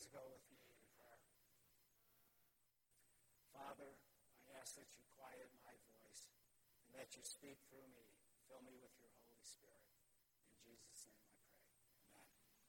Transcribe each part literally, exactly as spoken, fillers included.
Please go with me in prayer. Father, I ask that you quiet my voice and that you speak through me. Fill me with your Holy Spirit. In Jesus' name I pray. Amen.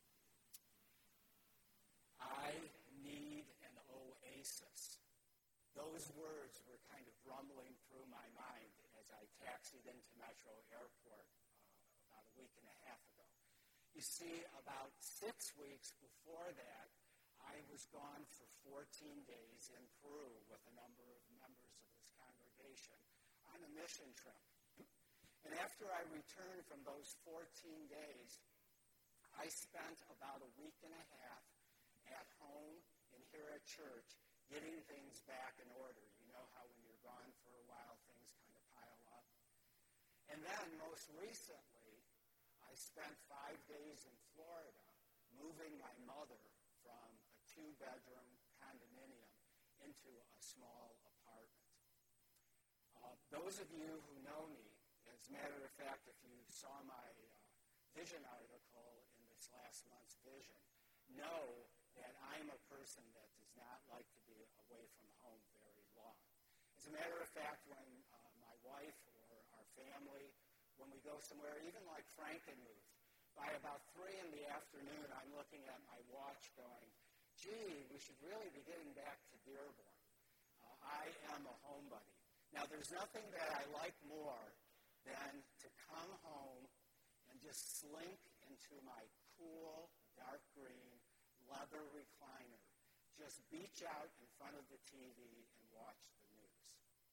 I need an oasis. Those words were kind of rumbling through my mind as I taxied into Metro Airport uh, about a week and a half ago. You see, about six weeks before that, I was gone for fourteen days in Peru with a number of members of this congregation on a mission trip. And after I returned from those fourteen days, I spent about a week and a half at home and here at church getting things back in order. You know how when you're gone for a while, things kind of pile up. And then, most recently, I spent five days in Florida moving my mother from a two-bedroom condominium into a small apartment. Uh, those of you who know me, as a matter of fact, if you saw my uh, Vision article in this last month's Vision, know that I'm a person that does not like to be away from home very long. As a matter of fact, when uh, my wife or our family, when we go somewhere, even like Frankenmuth, by about three in the afternoon, I'm looking at my watch going, gee, we should really be getting back to Dearborn. Uh, I am a homebody. Now, there's nothing that I like more than to come home and just slink into my cool, dark green leather recliner, just beach out in front of the T V and watch the news.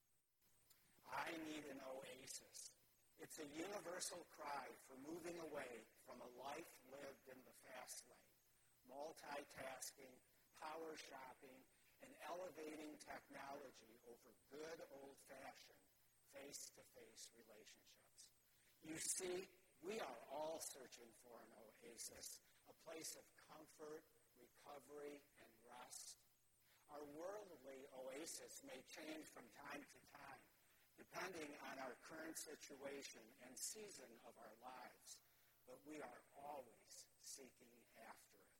I need an oasis. It's a universal cry for moving away from a life lived in the fast lane, multitasking, power shopping, and elevating technology over good old-fashioned face-to-face relationships. You see, we are all searching for an oasis, a place of comfort, recovery, and rest. Our worldly oasis may change from time to time, depending on our current situation and season of our lives, but we are always seeking after it.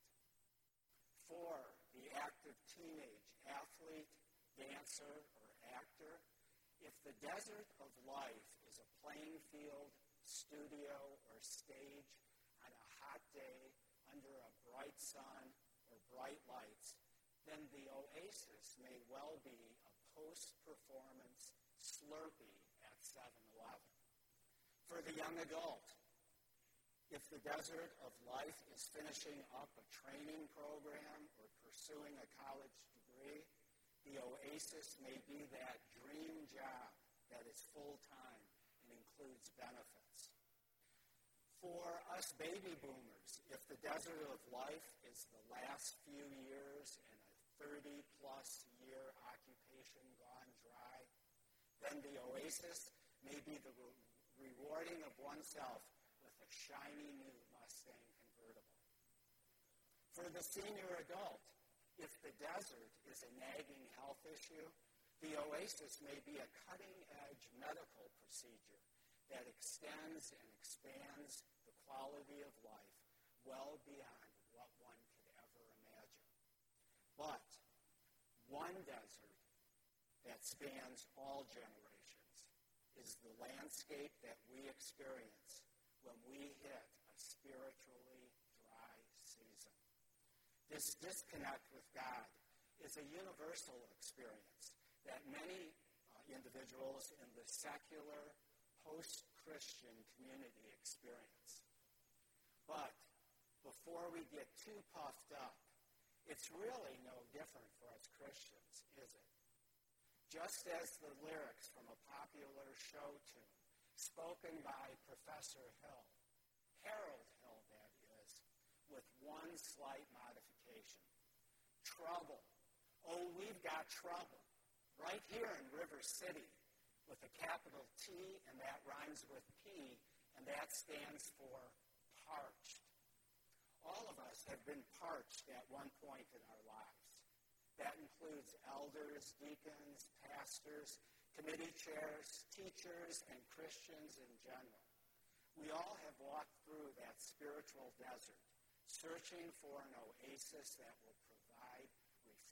For the active teenage athlete, dancer, or actor, if the desert of life is a playing field, studio, or stage on a hot day under a bright sun or bright lights, then the oasis may well be a post-performance Slurpee at seven eleven. For the young adult, if the desert of life is finishing up a training program or pursuing a college degree, the oasis may be that dream job that is full-time and includes benefits. For us baby boomers, if the desert of life is the last few years in a thirty-plus year occupation gone dry, then the oasis may be the re- rewarding of oneself with a shiny new Mustang convertible. For the senior adult, if the desert is a nagging health issue, the oasis may be a cutting-edge medical procedure that extends and expands the quality of life well beyond what one could ever imagine. But one desert that spans all generations is the landscape that we experience when we hit a spiritually dry season. This disconnect with God is a universal experience that many uh, individuals in the secular, post-Christian community experience. But before we get too puffed up, it's really no different for us Christians, is it? Just as the lyrics from a popular show tune, spoken by Professor Hill, Harold Hill, that is, with one slight modification. Trouble. Oh, we've got trouble. Right here in River City, with a capital T, and that rhymes with P, and that stands for parched. All of us have been parched at one point in our lives. That includes elders, deacons, pastors, committee chairs, teachers, and Christians in general. We all have walked through that spiritual desert, searching for an oasis that will provide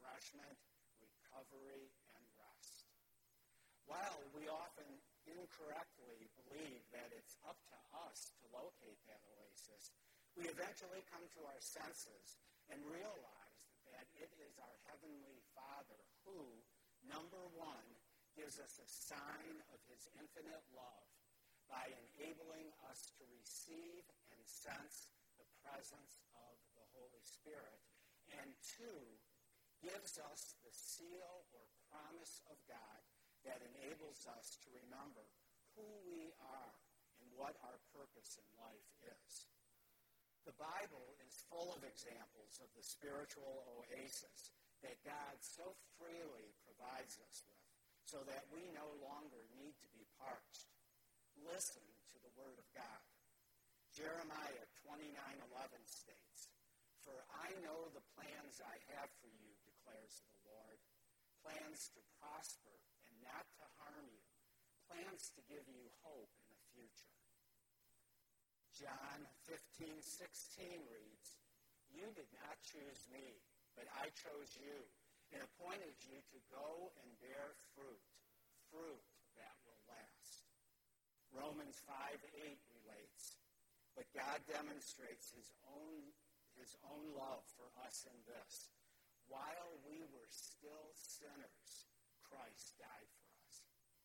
refreshment, recovery, and rest. While we often incorrectly believe that it's up to us to locate that oasis, we eventually come to our senses and realize that it is our Heavenly Father who, number one, gives us a sign of his infinite love by enabling us to receive and sense the presence of the Holy Spirit, and two, gives us the seal or promise of God that enables us to remember who we are and what our purpose in life is. The Bible is full of examples of the spiritual oasis that God so freely provides us with, so that we no longer need to be parched. Listen to the Word of God. Jeremiah twenty-nine eleven states, "For I know the plans I have for you, declares the Lord, plans to prosper and not to harm you, plans to give you hope in the future." John fifteen sixteen reads, "You did not choose me, but I chose you and appointed you to go and bear fruit, fruit that will last." Romans five eight relates, "But God demonstrates his own, his own love for us in this. While we were still sinners, Christ died for us."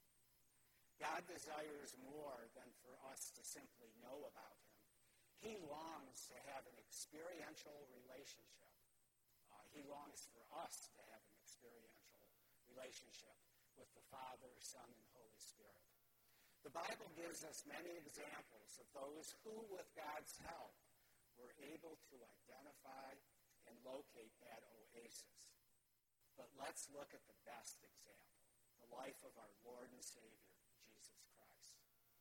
God desires more than for us to simply know about him. He longs to have an experiential relationship. Uh, he longs for us to have an experiential relationship with the Father, Son, and Holy Spirit. The Bible gives us many examples of those who, with God's help, were able to identify and locate that oasis. But let's look at the best example, the life of our Lord and Savior, Jesus Christ.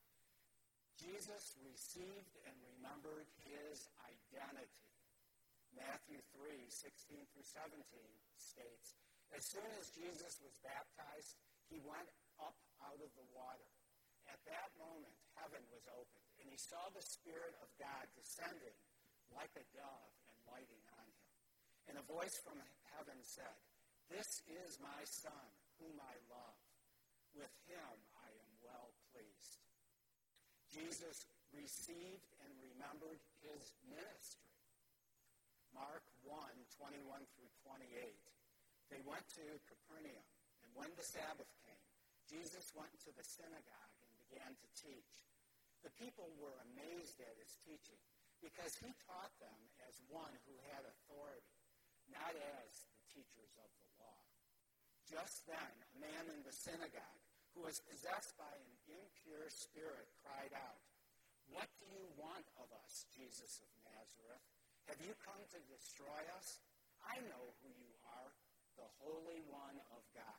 Jesus received and remembered his identity. Matthew three sixteen through seventeen states, "As soon as Jesus was baptized, he went up out of the water. At that moment, heaven was opened, and he saw the Spirit of God descending like a dove and lighting on him. And a voice from heaven said, 'This is my Son, whom I love. With him I am well pleased.'" Jesus received and remembered his ministry. Mark one twenty-one through twenty-eight. They went to Capernaum, and when the Sabbath came, Jesus went into the synagogue and began to teach. The people were amazed at his teaching, because he taught them as one who had authority, not as the teachers of the law. Just then, a man in the synagogue, who was possessed by an impure spirit, cried out, "What do you want of us, Jesus of Nazareth? Have you come to destroy us? I know who you are, the Holy One of God."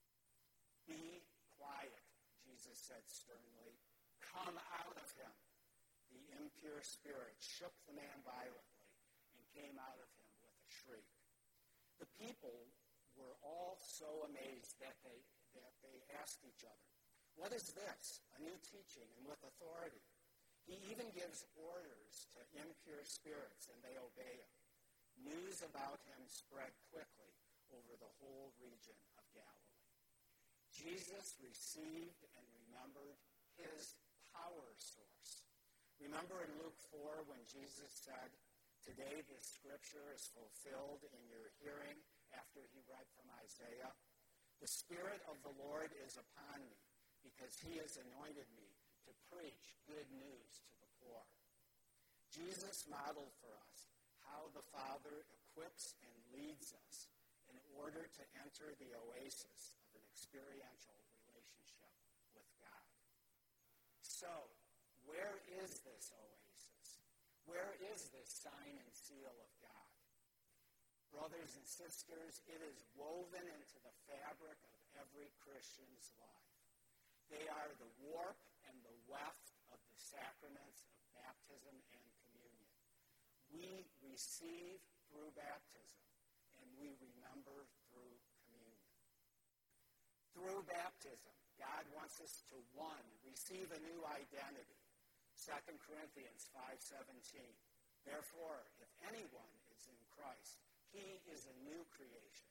"Be quiet," Jesus said sternly. "Come out of him." The impure spirit shook the man violently and came out of him with a shriek. The people were all so amazed that they, that they asked each other, "What is this? A new teaching and with authority. He even gives orders to impure spirits, and they obey him." News about him spread quickly over the whole region of Galilee. Jesus received and remembered his power source. Remember in Luke four when Jesus said, "Today this scripture is fulfilled in your hearing," after he read from Isaiah? "The Spirit of the Lord is upon me, because he has anointed me to preach good news to the poor." Jesus modeled for us how the Father equips and leads us in order to enter the oasis of an experiential relationship with God. So, where is this oasis? Where is this sign and seal of God? Brothers and sisters, it is woven into the fabric of every Christian's life. They are the warp and the weft of the sacraments of baptism and communion. We receive through baptism, and we remember through communion. Through baptism, God wants us to, one, receive a new identity. Second Corinthians five seventeen. "Therefore, if anyone is in Christ, he is a new creation.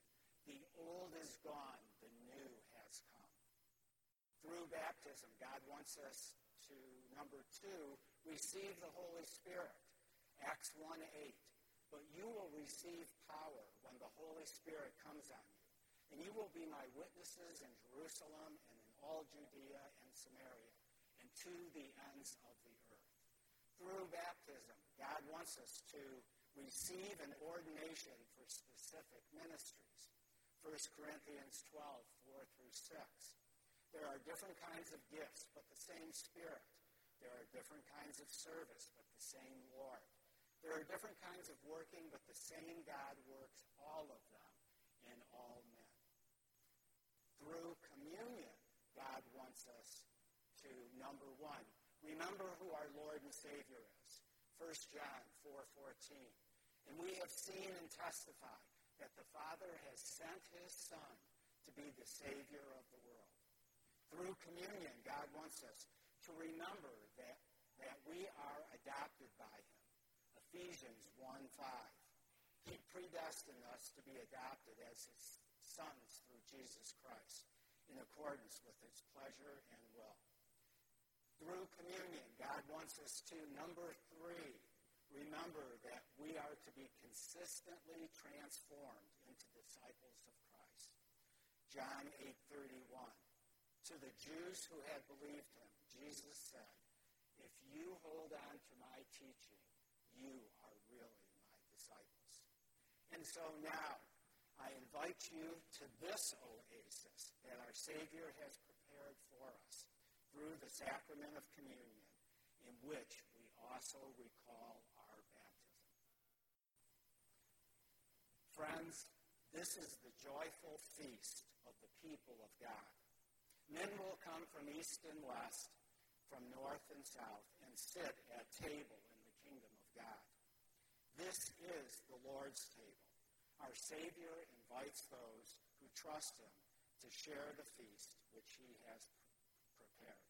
The old is gone, the new has come. Through baptism, God wants us to, number two, receive the Holy Spirit. Acts one eight. But you will receive power when the Holy Spirit comes on you, and you will be my witnesses in Jerusalem and in all Judea and Samaria, and to the ends of the earth. Through baptism, God wants us to receive an ordination for specific ministries. First Corinthians twelve, four through six. There are different kinds of gifts, but the same Spirit. There are different kinds of service, but the same Lord. There are different kinds of working, but the same God works all of them in all men. Through communion, God wants us to, number one, remember who our Lord and Savior is. First John four fourteen. And we have seen and testified that the Father has sent his Son to be the Savior of the world. Through communion, God wants us to remember that, that we are adopted by him. Ephesians one five. He predestined us to be adopted as his sons through Jesus Christ in accordance with his pleasure and will. Through communion, God wants us to, number three, remember that we are to be consistently transformed into disciples of Christ. John eight thirty-one. To the Jews who had believed him, Jesus said, if you hold on to my teaching, you are really my disciples. And so now, I invite you to this oasis that our Savior has prepared for us through the sacrament of communion, in which we also recall our baptism. Friends, this is the joyful feast of the people of God. Men will come from east and west, from north and south, and sit at table in the kingdom of God. This is the Lord's table. Our Savior invites those who trust him to share the feast which he has prepared.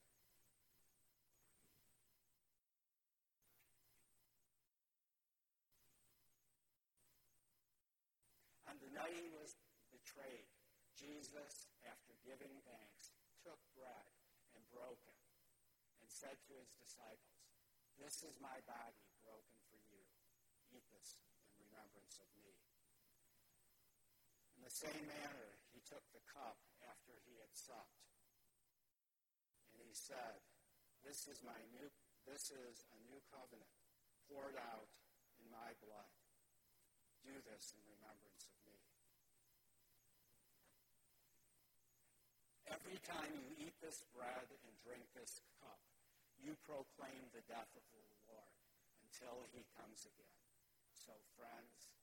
On the night he was betrayed, Jesus, after giving thanks, took bread and broke it and said to his disciples, this is my body broken for you. Eat this in remembrance of me. In the same manner, he took the cup after he had supped. And he said, this is my new, this is a new covenant poured out in my blood. Do this in remembrance of me. Every time you eat this bread and drink this cup, you proclaim the death of the Lord until he comes again. So, friends,